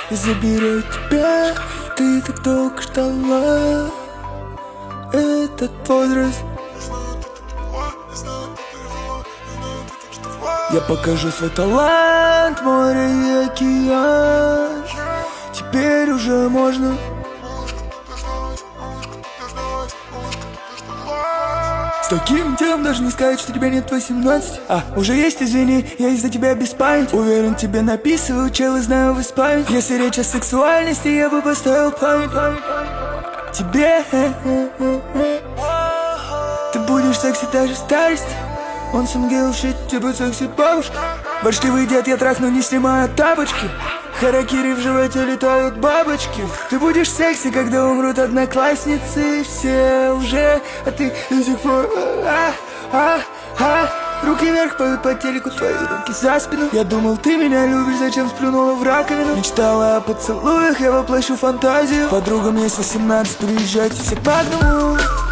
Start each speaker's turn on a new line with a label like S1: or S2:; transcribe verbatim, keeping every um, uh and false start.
S1: и заберу тебя. Ты так долго ждала этот возраст. Я покажу свой талант, море и океан. Теперь уже можно. С таким телом даже не сказать, что тебе нет восемнадцати. А, уже есть, извини, я из-за тебя без памяти. Уверен, тебе написываю, челы знаю, вы спамить. Если речь о сексуальности, я бы поставил память тебе. Ты будешь секси даже в старости. Он сам гел шит, типа секси бабушка. Почти выйдет, я трахну, не снимая тапочки. Харакири в животе летают бабочки. Ты будешь секси, когда умрут одноклассницы. Все уже, а ты до сих пор а, а, а. Руки вверх, поют по телеку, твои руки за спину. Я думал, ты меня любишь, зачем сплюнула в раковину? Мечтала о поцелуях, я воплощу фантазию. Подругам есть восемнадцать, приезжайте все по одному.